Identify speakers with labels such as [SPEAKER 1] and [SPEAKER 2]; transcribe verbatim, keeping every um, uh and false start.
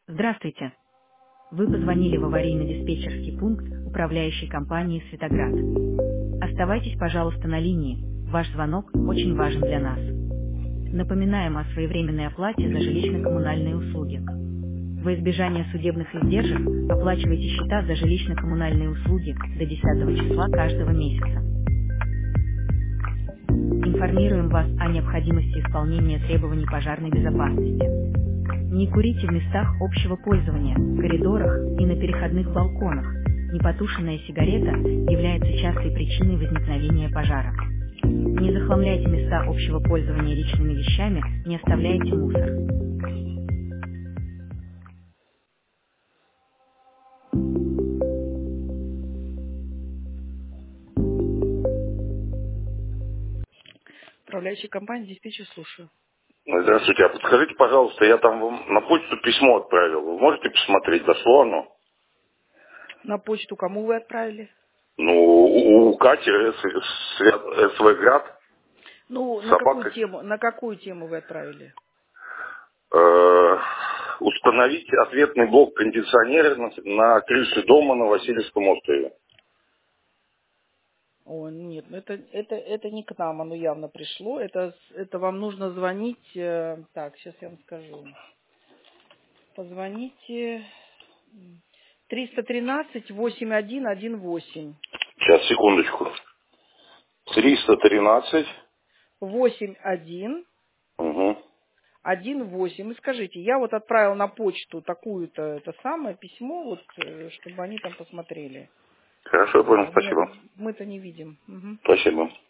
[SPEAKER 1] Здравствуйте. Вы позвонили в аварийно-диспетчерский пункт управляющей компании «Светоград». Оставайтесь, пожалуйста, на линии. Ваш звонок очень важен для нас. Напоминаем о своевременной оплате за жилищно-коммунальные услуги. Во избежание судебных издержек оплачивайте счета за жилищно-коммунальные услуги до десятого числа каждого месяца. Информируем вас о необходимости исполнения требований пожарной безопасности. Не курите в местах общего пользования, коридорах и на переходных балконах. Непотушенная сигарета является частой причиной возникновения пожара. Не захламляйте места общего пользования личными вещами, не оставляйте мусор. Управляющая компания, диспетчер, слушаю.
[SPEAKER 2] Здравствуйте, а подскажите, пожалуйста, я там вам на почту письмо отправил. Вы можете посмотреть, дошло оно?
[SPEAKER 1] На почту кому вы отправили?
[SPEAKER 2] Ну, у, у Кати СВГрад,
[SPEAKER 1] Ну, на какую
[SPEAKER 2] собака,
[SPEAKER 1] тему, на какую тему вы отправили?
[SPEAKER 2] э, установить ответный блок кондиционера на, на крыше дома на Васильевском острове.
[SPEAKER 1] О, нет, ну это, это, это не к нам, оно явно пришло. Это, с- это вам нужно звонить. э, Так, сейчас я вам скажу. Позвоните триста тринадцать восемьдесят один одиннадцать восемь.
[SPEAKER 2] Сейчас, секундочку. триста тринадцать.
[SPEAKER 1] восемьдесят один
[SPEAKER 2] Угу.
[SPEAKER 1] одиннадцать восемь. И скажите, я вот отправил на почту такую-то это самое письмо, вот, э, чтобы они там посмотрели.
[SPEAKER 2] Хорошо, я понял,
[SPEAKER 1] А мы-
[SPEAKER 2] спасибо.
[SPEAKER 1] Мы-то не видим. Мгм.
[SPEAKER 2] Спасибо.